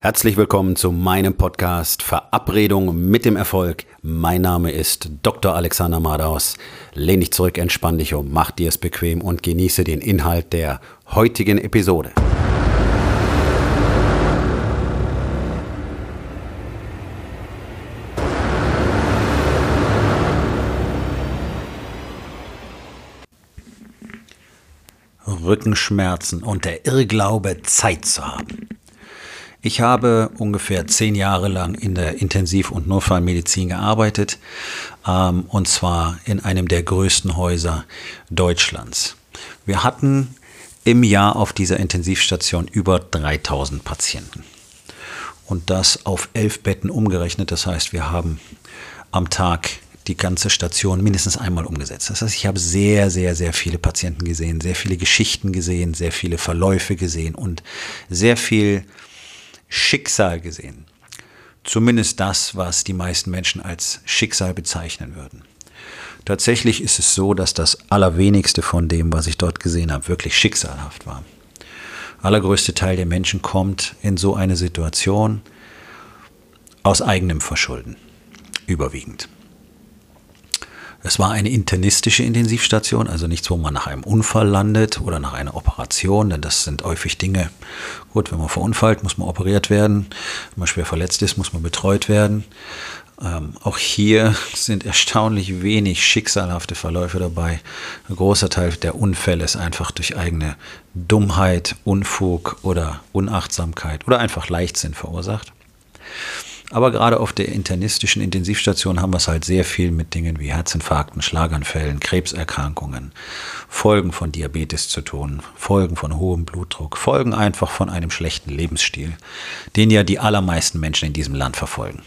Herzlich willkommen zu meinem Podcast Verabredung mit dem Erfolg. Mein Name ist Dr. Alexander Madaus. Lehn dich zurück, entspann dich um, mach dir es bequem und genieße den Inhalt der heutigen Episode. Rückenschmerzen und der Irrglaube, Zeit zu haben. Ich habe ungefähr 10 Jahre lang in der Intensiv- und Notfallmedizin gearbeitet, und zwar in einem der größten Häuser Deutschlands. Wir hatten im Jahr auf dieser Intensivstation über 3000 Patienten und das auf 11 Betten umgerechnet. Das heißt, wir haben am Tag die ganze Station mindestens einmal umgesetzt. Das heißt, ich habe sehr, sehr, sehr viele Patienten gesehen, sehr viele Geschichten gesehen, sehr viele Verläufe gesehen und sehr viel Schicksal gesehen. Zumindest das, was die meisten Menschen als Schicksal bezeichnen würden. Tatsächlich ist es so, dass das Allerwenigste von dem, was ich dort gesehen habe, wirklich schicksalhaft war. Allergrößte Teil der Menschen kommt in so eine Situation aus eigenem Verschulden, überwiegend. Es war eine internistische Intensivstation, also nichts, wo man nach einem Unfall landet oder nach einer Operation, denn das sind häufig Dinge. Gut, wenn man verunfallt, muss man operiert werden. Wenn man schwer verletzt ist, muss man betreut werden. Auch hier sind erstaunlich wenig schicksalhafte Verläufe dabei. Ein großer Teil der Unfälle ist einfach durch eigene Dummheit, Unfug oder Unachtsamkeit oder einfach Leichtsinn verursacht. Aber gerade auf der internistischen Intensivstation haben wir es halt sehr viel mit Dingen wie Herzinfarkten, Schlaganfällen, Krebserkrankungen, Folgen von Diabetes zu tun, Folgen von hohem Blutdruck, Folgen einfach von einem schlechten Lebensstil, den ja die allermeisten Menschen in diesem Land verfolgen.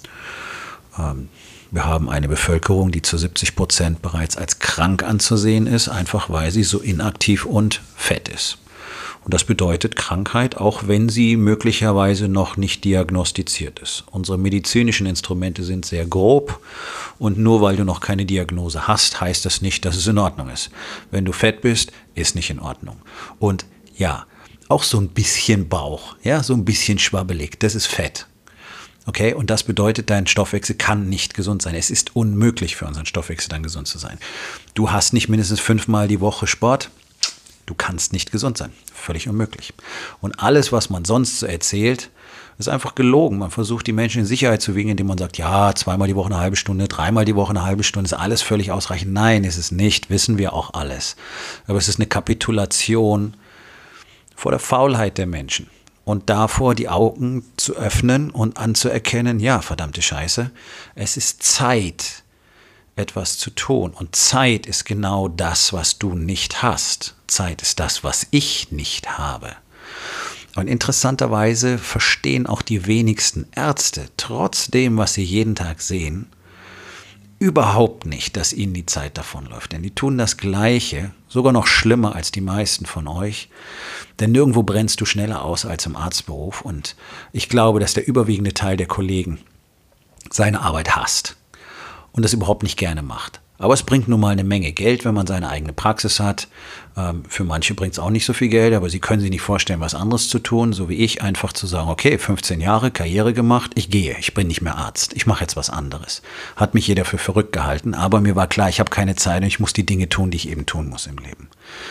Wir haben eine Bevölkerung, die zu 70% bereits als krank anzusehen ist, einfach weil sie so inaktiv und fett ist. Und das bedeutet Krankheit, auch wenn sie möglicherweise noch nicht diagnostiziert ist. Unsere medizinischen Instrumente sind sehr grob und nur weil du noch keine Diagnose hast, heißt das nicht, dass es in Ordnung ist. Wenn du fett bist, ist nicht in Ordnung. Und ja, auch so ein bisschen Bauch, ja, so ein bisschen schwabbelig, das ist Fett. Okay, und das bedeutet, dein Stoffwechsel kann nicht gesund sein. Es ist unmöglich für unseren Stoffwechsel dann gesund zu sein. Du hast nicht mindestens 5-mal die Woche Sport. Du kannst nicht gesund sein. Völlig unmöglich. Und alles, was man sonst so erzählt, ist einfach gelogen. Man versucht, die Menschen in Sicherheit zu wiegen, indem man sagt, ja, 2-mal die Woche eine halbe Stunde, 3-mal die Woche eine halbe Stunde, ist alles völlig ausreichend. Nein, ist es nicht. Wissen wir auch alles. Aber es ist eine Kapitulation vor der Faulheit der Menschen. Und davor die Augen zu öffnen und anzuerkennen, ja, verdammte Scheiße, es ist Zeit, etwas zu tun. Und Zeit ist genau das, was du nicht hast. Zeit ist das, was ich nicht habe. Und interessanterweise verstehen auch die wenigsten Ärzte, trotz dem, was sie jeden Tag sehen, überhaupt nicht, dass ihnen die Zeit davonläuft. Denn die tun das Gleiche, sogar noch schlimmer als die meisten von euch. Denn nirgendwo brennst du schneller aus als im Arztberuf. Und ich glaube, dass der überwiegende Teil der Kollegen seine Arbeit hasst und das überhaupt nicht gerne macht. Aber es bringt nun mal eine Menge Geld, wenn man seine eigene Praxis hat. Für manche bringt es auch nicht so viel Geld, aber sie können sich nicht vorstellen, was anderes zu tun, so wie ich, einfach zu sagen, okay, 15 Jahre Karriere gemacht, ich gehe, ich bin nicht mehr Arzt, ich mache jetzt was anderes. Hat mich jeder für verrückt gehalten, aber mir war klar, ich habe keine Zeit und ich muss die Dinge tun, die ich eben tun muss im Leben.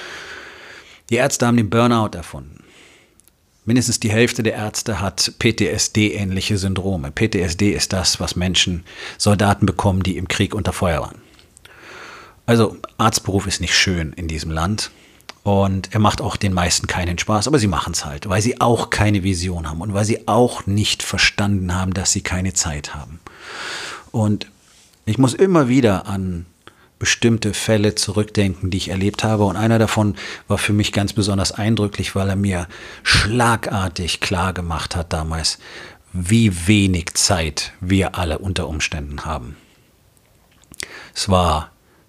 Die Ärzte haben den Burnout erfunden. Mindestens die Hälfte der Ärzte hat PTSD-ähnliche Syndrome. PTSD ist das, was Menschen, Soldaten bekommen, die im Krieg unter Feuer waren. Also Arztberuf ist nicht schön in diesem Land und er macht auch den meisten keinen Spaß, aber sie machen es halt, weil sie auch keine Vision haben und weil sie auch nicht verstanden haben, dass sie keine Zeit haben. Und ich muss immer wieder an bestimmte Fälle zurückdenken, die ich erlebt habe. Und einer davon war für mich ganz besonders eindrücklich, weil er mir schlagartig klar gemacht hat damals, wie wenig Zeit wir alle unter Umständen haben. Es war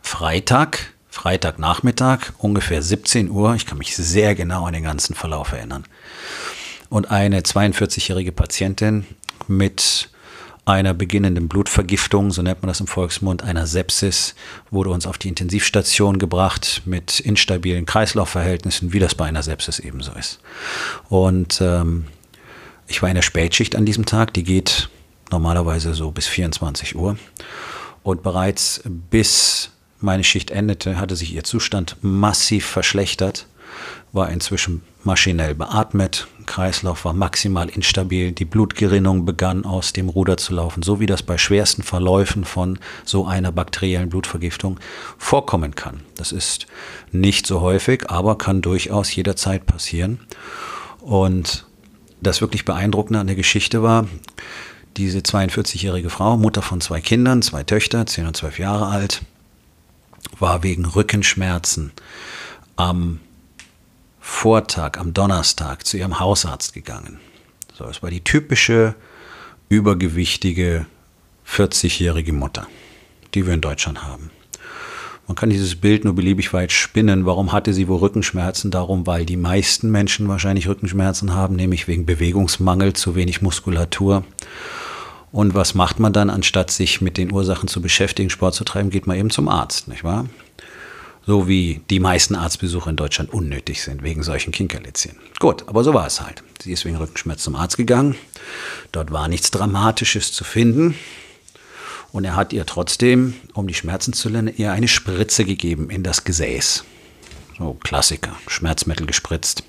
Freitagnachmittag, ungefähr 17 Uhr. Ich kann mich sehr genau an den ganzen Verlauf erinnern. Und eine 42-jährige Patientin mit einer beginnenden Blutvergiftung, so nennt man das im Volksmund, einer Sepsis, wurde uns auf die Intensivstation gebracht mit instabilen Kreislaufverhältnissen, wie das bei einer Sepsis ebenso ist. Und Ich war in der Spätschicht an diesem Tag, die geht normalerweise so bis 24 Uhr. Und bereits bis meine Schicht endete, hatte sich ihr Zustand massiv verschlechtert, war inzwischen maschinell beatmet, Kreislauf war maximal instabil, die Blutgerinnung begann aus dem Ruder zu laufen, so wie das bei schwersten Verläufen von so einer bakteriellen Blutvergiftung vorkommen kann. Das ist nicht so häufig, aber kann durchaus jederzeit passieren. Und das wirklich Beeindruckende an der Geschichte war, diese 42-jährige Frau, Mutter von 2 Kindern, 2 Töchter, 10 und 12 Jahre alt, war wegen Rückenschmerzen am Vortag, am Donnerstag, zu ihrem Hausarzt gegangen. So, es war die typische, übergewichtige, 40-jährige Mutter, die wir in Deutschland haben. Man kann dieses Bild nur beliebig weit spinnen. Warum hatte sie wohl Rückenschmerzen? Darum, weil die meisten Menschen wahrscheinlich Rückenschmerzen haben, nämlich wegen Bewegungsmangel, zu wenig Muskulatur. Und was macht man dann, anstatt sich mit den Ursachen zu beschäftigen, Sport zu treiben, geht man eben zum Arzt, nicht wahr? So wie die meisten Arztbesuche in Deutschland unnötig sind, wegen solchen Kinkerlitzchen. Gut, aber so war es halt. Sie ist wegen Rückenschmerz zum Arzt gegangen. Dort war nichts Dramatisches zu finden. Und er hat ihr trotzdem, um die Schmerzen zu lindern, ihr eine Spritze gegeben in das Gesäß. So Klassiker, Schmerzmittel gespritzt.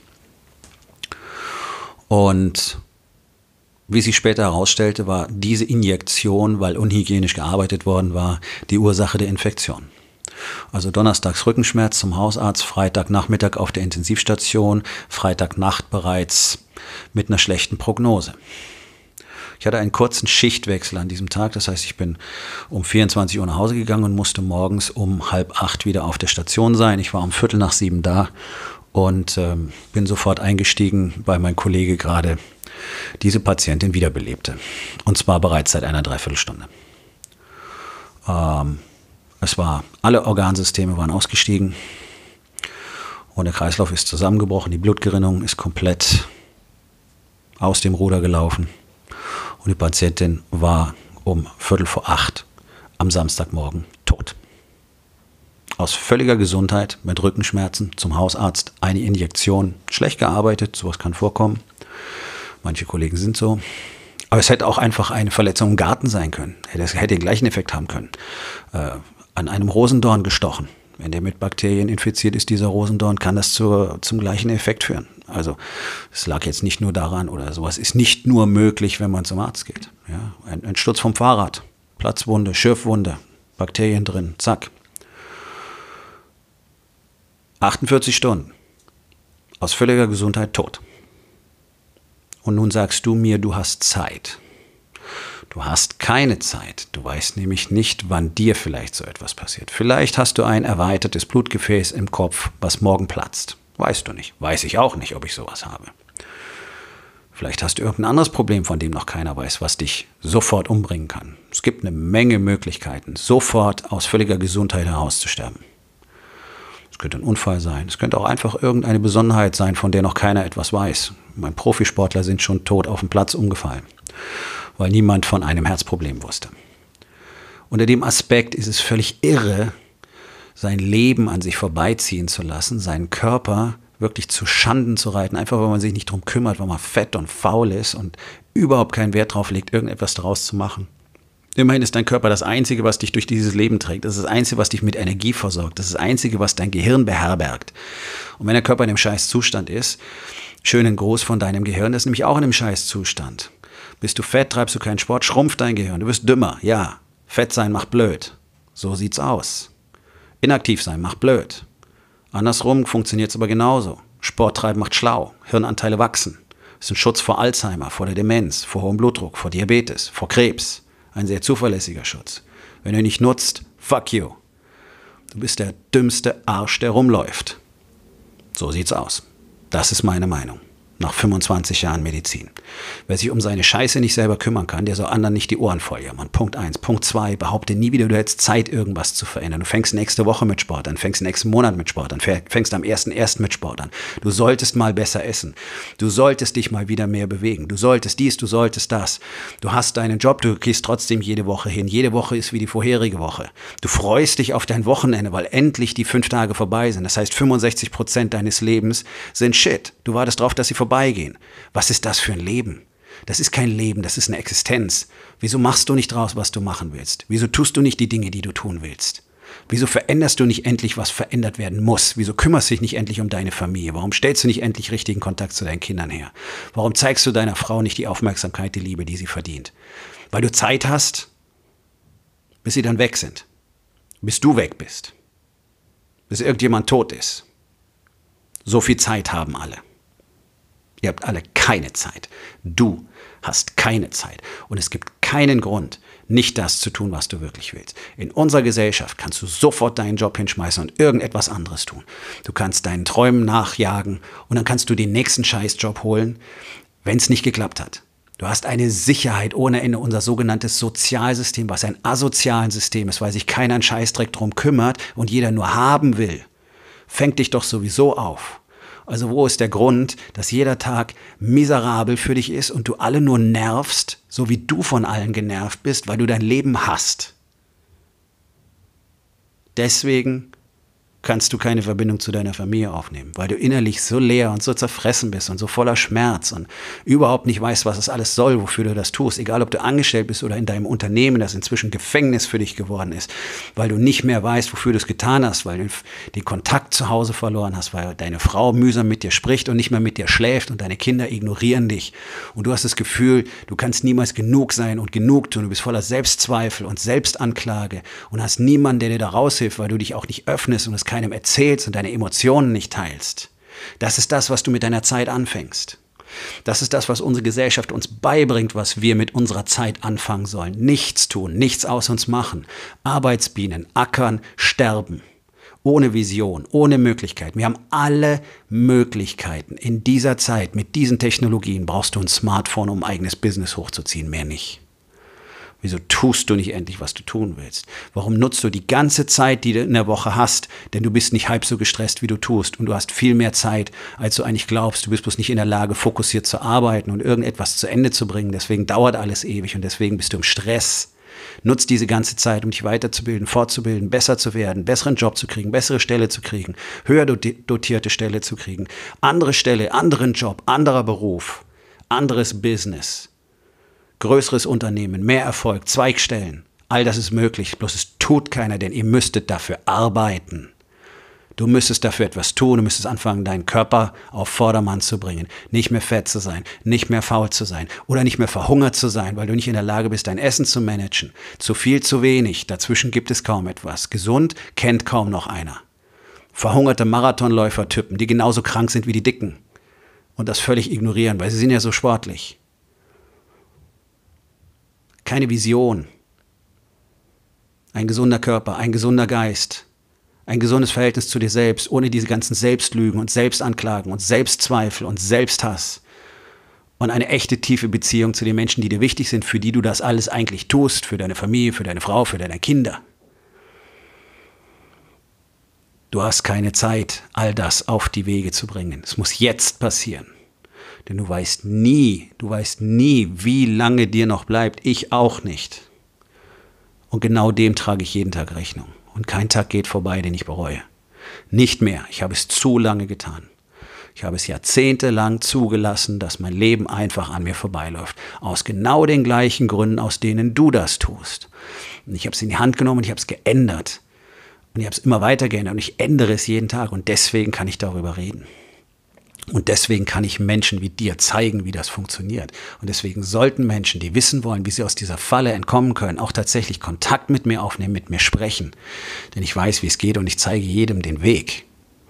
Und wie sich später herausstellte, war diese Injektion, weil unhygienisch gearbeitet worden war, die Ursache der Infektion. Also donnerstags Rückenschmerz zum Hausarzt, Freitagnachmittag auf der Intensivstation, Freitagnacht bereits mit einer schlechten Prognose. Ich hatte einen kurzen Schichtwechsel an diesem Tag, das heißt, ich bin um 24 Uhr nach Hause gegangen und musste morgens um 7:30 wieder auf der Station sein. Ich war um 6:45 da und bin sofort eingestiegen, weil mein Kollege gerade diese Patientin wiederbelebte. Und zwar bereits seit einer Dreiviertelstunde. Alle Organsysteme waren ausgestiegen und der Kreislauf ist zusammengebrochen, die Blutgerinnung ist komplett aus dem Ruder gelaufen und die Patientin war um 7:45 am Samstagmorgen tot. Aus völliger Gesundheit mit Rückenschmerzen zum Hausarzt, eine Injektion, schlecht gearbeitet, sowas kann vorkommen. Manche Kollegen sind so. Aber es hätte auch einfach eine Verletzung im Garten sein können. Es hätte den gleichen Effekt haben können. An einem Rosendorn gestochen. Wenn der mit Bakterien infiziert ist, dieser Rosendorn, kann das zum gleichen Effekt führen. Also es lag jetzt nicht nur daran oder sowas ist nicht nur möglich, wenn man zum Arzt geht. Ja, ein Sturz vom Fahrrad, Platzwunde, Schürfwunde, Bakterien drin, zack. 48 Stunden. Aus völliger Gesundheit tot. Und nun sagst du mir, du hast Zeit. Du hast keine Zeit. Du weißt nämlich nicht, wann dir vielleicht so etwas passiert. Vielleicht hast du ein erweitertes Blutgefäß im Kopf, was morgen platzt. Weißt du nicht. Weiß ich auch nicht, ob ich sowas habe. Vielleicht hast du irgendein anderes Problem, von dem noch keiner weiß, was dich sofort umbringen kann. Es gibt eine Menge Möglichkeiten, sofort aus völliger Gesundheit herauszusterben. Es könnte ein Unfall sein. Es könnte auch einfach irgendeine Besonderheit sein, von der noch keiner etwas weiß. Mein Profisportler sind schon tot auf dem Platz umgefallen, weil niemand von einem Herzproblem wusste. Unter dem Aspekt ist es völlig irre, sein Leben an sich vorbeiziehen zu lassen, seinen Körper wirklich zu Schanden zu reiten, einfach weil man sich nicht drum kümmert, weil man fett und faul ist und überhaupt keinen Wert drauf legt, irgendetwas daraus zu machen. Immerhin ist dein Körper das Einzige, was dich durch dieses Leben trägt. Das ist das Einzige, was dich mit Energie versorgt. Das ist das Einzige, was dein Gehirn beherbergt. Und wenn der Körper in einem Scheißzustand ist, schönen Gruß von deinem Gehirn, das ist nämlich auch in einem Scheißzustand. Bist du fett, treibst du keinen Sport, schrumpft dein Gehirn. Du wirst dümmer. Ja, fett sein macht blöd. So sieht's aus. Inaktiv sein macht blöd. Andersrum funktioniert es aber genauso. Sport treiben macht schlau. Hirnanteile wachsen. Das ist ein Schutz vor Alzheimer, vor der Demenz, vor hohem Blutdruck, vor Diabetes, vor Krebs. Ein sehr zuverlässiger Schutz. Wenn du ihn nicht nutzt, fuck you. Du bist der dümmste Arsch, der rumläuft. So sieht's aus. Das ist meine Meinung. Nach 25 Jahren Medizin. Wer sich um seine Scheiße nicht selber kümmern kann, der soll anderen nicht die Ohren voll jammern. Punkt 1. Punkt 2. Behaupte nie wieder, du hättest Zeit, irgendwas zu verändern. Du fängst nächste Woche mit Sport an, fängst nächsten Monat mit Sport an, fängst am 1.1. mit Sport an. Du solltest mal besser essen. Du solltest dich mal wieder mehr bewegen. Du solltest dies, du solltest das. Du hast deinen Job, du gehst trotzdem jede Woche hin. Jede Woche ist wie die vorherige Woche. Du freust dich auf dein Wochenende, weil endlich die 5 Tage vorbei sind. Das heißt, 65% deines Lebens sind Shit. Du wartest drauf, dass sie vorbeigehen. Was ist das für ein Leben? Das ist kein Leben, das ist eine Existenz. Wieso machst du nicht draus, was du machen willst? Wieso tust du nicht die Dinge, die du tun willst? Wieso veränderst du nicht endlich, was verändert werden muss? Wieso kümmerst du dich nicht endlich um deine Familie? Warum stellst du nicht endlich richtigen Kontakt zu deinen Kindern her? Warum zeigst du deiner Frau nicht die Aufmerksamkeit, die Liebe, die sie verdient? Weil du Zeit hast, bis sie dann weg sind. Bis du weg bist. Bis irgendjemand tot ist. So viel Zeit haben alle. Ihr habt alle keine Zeit. Du hast keine Zeit. Und es gibt keinen Grund, nicht das zu tun, was du wirklich willst. In unserer Gesellschaft kannst du sofort deinen Job hinschmeißen und irgendetwas anderes tun. Du kannst deinen Träumen nachjagen und dann kannst du den nächsten Scheißjob holen, wenn es nicht geklappt hat. Du hast eine Sicherheit ohne Ende. Unser sogenanntes Sozialsystem, was ein asoziales System ist, weil sich keiner einen Scheißdreck drum kümmert und jeder nur haben will, fängt dich doch sowieso auf. Also wo ist der Grund, dass jeder Tag miserabel für dich ist und du alle nur nervst, so wie du von allen genervt bist, weil du dein Leben hasst? Deswegen kannst du keine Verbindung zu deiner Familie aufnehmen, weil du innerlich so leer und so zerfressen bist und so voller Schmerz und überhaupt nicht weißt, was das alles soll, wofür du das tust. Egal, ob du angestellt bist oder in deinem Unternehmen, das inzwischen Gefängnis für dich geworden ist, weil du nicht mehr weißt, wofür du es getan hast, weil du den Kontakt zu Hause verloren hast, weil deine Frau mühsam mit dir spricht und nicht mehr mit dir schläft und deine Kinder ignorieren dich. Und du hast das Gefühl, du kannst niemals genug sein und genug tun. Du bist voller Selbstzweifel und Selbstanklage und hast niemanden, der dir da raushilft, weil du dich auch nicht öffnest und es keinem erzählst und deine Emotionen nicht teilst. Das ist das, was du mit deiner Zeit anfängst. Das ist das, was unsere Gesellschaft uns beibringt, was wir mit unserer Zeit anfangen sollen. Nichts tun, nichts aus uns machen. Arbeitsbienen, ackern, sterben. Ohne Vision, ohne Möglichkeit. Wir haben alle Möglichkeiten. In dieser Zeit, mit diesen Technologien, brauchst du ein Smartphone, um ein eigenes Business hochzuziehen, mehr nicht. Wieso tust du nicht endlich, was du tun willst? Warum nutzt du die ganze Zeit, die du in der Woche hast? Denn du bist nicht halb so gestresst, wie du tust. Und du hast viel mehr Zeit, als du eigentlich glaubst. Du bist bloß nicht in der Lage, fokussiert zu arbeiten und irgendetwas zu Ende zu bringen. Deswegen dauert alles ewig und deswegen bist du im Stress. Nutz diese ganze Zeit, um dich weiterzubilden, fortzubilden, besser zu werden, besseren Job zu kriegen, bessere Stelle zu kriegen, höher dotierte Stelle zu kriegen, andere Stelle, anderen Job, anderer Beruf, anderes Business. Größeres Unternehmen, mehr Erfolg, Zweigstellen, all das ist möglich, bloß es tut keiner, denn ihr müsstet dafür arbeiten. Du müsstest dafür etwas tun, du müsstest anfangen, deinen Körper auf Vordermann zu bringen, nicht mehr fett zu sein, nicht mehr faul zu sein oder nicht mehr verhungert zu sein, weil du nicht in der Lage bist, dein Essen zu managen. Zu viel, zu wenig, dazwischen gibt es kaum etwas. Gesund kennt kaum noch einer. Verhungerte Marathonläufer-Typen, die genauso krank sind wie die Dicken und das völlig ignorieren, weil sie sind ja so sportlich. Keine Vision, ein gesunder Körper, ein gesunder Geist, ein gesundes Verhältnis zu dir selbst, ohne diese ganzen Selbstlügen und Selbstanklagen und Selbstzweifel und Selbsthass und eine echte tiefe Beziehung zu den Menschen, die dir wichtig sind, für die du das alles eigentlich tust, für deine Familie, für deine Frau, für deine Kinder. Du hast keine Zeit, all das auf die Wege zu bringen. Es muss jetzt passieren. Denn du weißt nie, wie lange dir noch bleibt. Ich auch nicht. Und genau dem trage ich jeden Tag Rechnung. Und kein Tag geht vorbei, den ich bereue. Nicht mehr. Ich habe es zu lange getan. Ich habe es jahrzehntelang zugelassen, dass mein Leben einfach an mir vorbeiläuft. Aus genau den gleichen Gründen, aus denen du das tust. Und ich habe es in die Hand genommen und ich habe es geändert. Und ich habe es immer weiter geändert und ich ändere es jeden Tag. Und deswegen kann ich darüber reden. Und deswegen kann ich Menschen wie dir zeigen, wie das funktioniert. Und deswegen sollten Menschen, die wissen wollen, wie sie aus dieser Falle entkommen können, auch tatsächlich Kontakt mit mir aufnehmen, mit mir sprechen. Denn ich weiß, wie es geht und ich zeige jedem den Weg.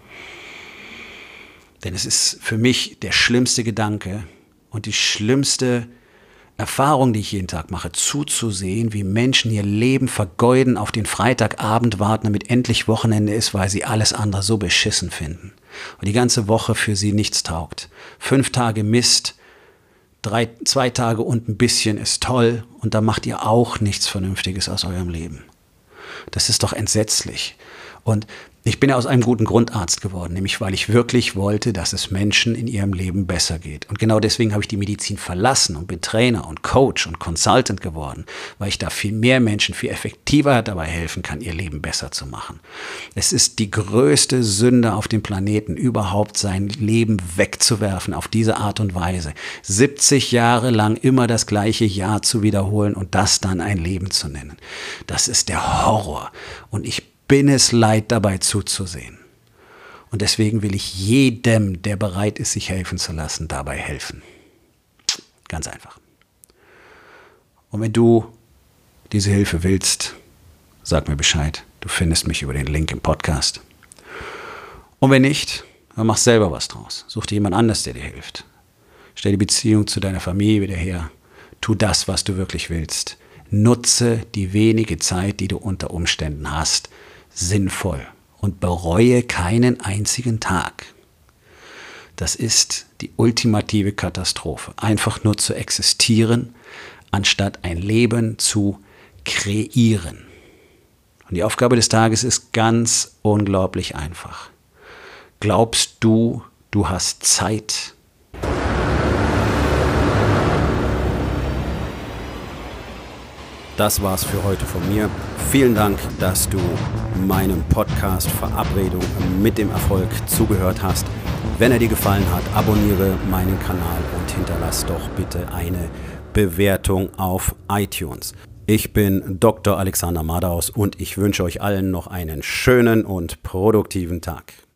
Denn es ist für mich der schlimmste Gedanke und die schlimmste Erfahrung, die ich jeden Tag mache, zuzusehen, wie Menschen ihr Leben vergeuden, auf den Freitagabend warten, damit endlich Wochenende ist, weil sie alles andere so beschissen finden. Und die ganze Woche für sie nichts taugt. 5 Tage Mist, 2 Tage und ein bisschen ist toll und da macht ihr auch nichts Vernünftiges aus eurem Leben. Das ist doch entsetzlich. Und ich bin ja aus einem guten Grund Arzt geworden, nämlich weil ich wirklich wollte, dass es Menschen in ihrem Leben besser geht. Und genau deswegen habe ich die Medizin verlassen und bin Trainer und Coach und Consultant geworden, weil ich da viel mehr Menschen viel effektiver dabei helfen kann, ihr Leben besser zu machen. Es ist die größte Sünde auf dem Planeten, überhaupt sein Leben wegzuwerfen auf diese Art und Weise. 70 Jahre lang immer das gleiche Jahr zu wiederholen und das dann ein Leben zu nennen. Das ist der Horror. Und ich bin es leid, dabei zuzusehen. Und deswegen will ich jedem, der bereit ist, sich helfen zu lassen, dabei helfen. Ganz einfach. Und wenn du diese Hilfe willst, sag mir Bescheid. Du findest mich über den Link im Podcast. Und wenn nicht, dann mach selber was draus. Such dir jemand anders, der dir hilft. Stell die Beziehung zu deiner Familie wieder her. Tu das, was du wirklich willst. Nutze die wenige Zeit, die du unter Umständen hast, sinnvoll und bereue keinen einzigen Tag. Das ist die ultimative Katastrophe. Einfach nur zu existieren, anstatt ein Leben zu kreieren. Und die Aufgabe des Tages ist ganz unglaublich einfach. Glaubst du, du hast Zeit? Das war's für heute von mir. Vielen Dank, dass du meinem Podcast Verabredung mit dem Erfolg zugehört hast. Wenn er dir gefallen hat, abonniere meinen Kanal und hinterlass doch bitte eine Bewertung auf iTunes. Ich bin Dr. Alexander Madaus und ich wünsche euch allen noch einen schönen und produktiven Tag.